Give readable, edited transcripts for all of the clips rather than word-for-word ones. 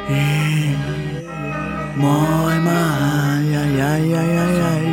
Мой май, ай-яй-яй-яй-яй.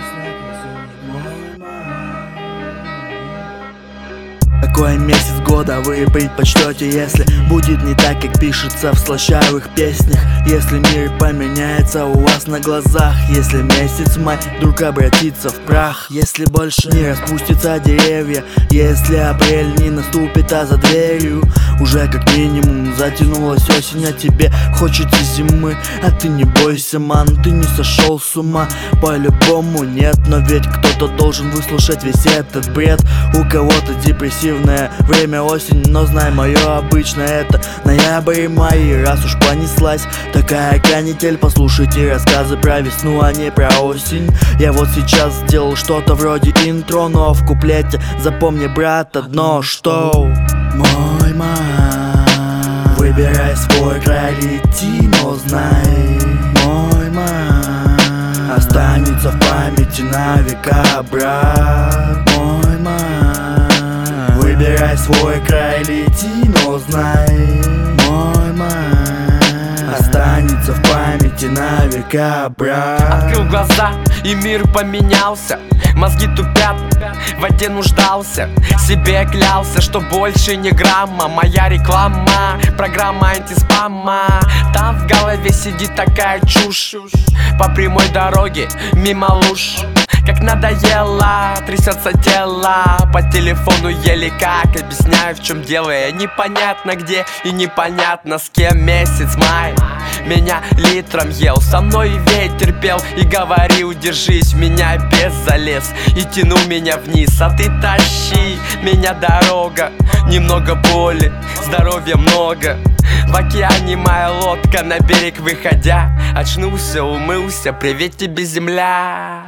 Какой месяц года вы предпочтете, если будет не так, как пишется в слащавых песнях? Если мир поменяется у вас на глазах, если месяц май вдруг обратится в прах, если больше не распустятся деревья, если апрель не наступит, а за дверью уже как минимум затянулась осень, а тебе хочется зимы. А ты не бойся, ман, ты не сошел с ума. По-любому нет, но ведь кто-то должен выслушать весь этот бред. У кого-то депрессивное время осень, но знай, мое обычно это ноябрь и май. И раз уж понеслась такая канитель, послушайте рассказы про весну, а не про осень. Я вот сейчас сделал что-то вроде интро, но в куплете запомни, брат, одно, что мой май, выбирай свой край, лети, но знай, мой май останется в памяти на века, брат. Мой май, выбирай свой край, лети, но знай, мой май останется в памяти на века, брат. Открыл глаза, и мир поменялся. Мозги тупят, в воде нуждался. Себе клялся, что больше не грамма. Моя реклама, программа антиспама. Там в голове сидит такая чушь. По прямой дороге, мимо луж. Как надоело, трясется тело. По телефону еле как объясняю, в чем дело. Я непонятно где и непонятно с кем. Месяц май меня литром ел, со мной ветер пел и говорил: держись, в меня без залез и тянул меня вниз. А ты тащи меня, дорога, немного боли, здоровья много. В океане моя лодка, на берег выходя, очнулся, умылся, привет тебе, земля.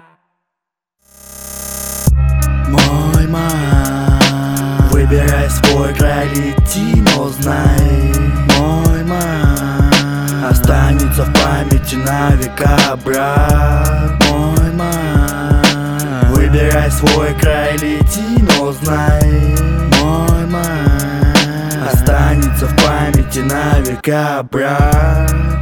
Мой май, выбирай свой край, лети, но знай, мой май останется в памяти на века, брат. Мой май, выбирай свой край, лети, но знай, мой май останется в памяти на века, брат.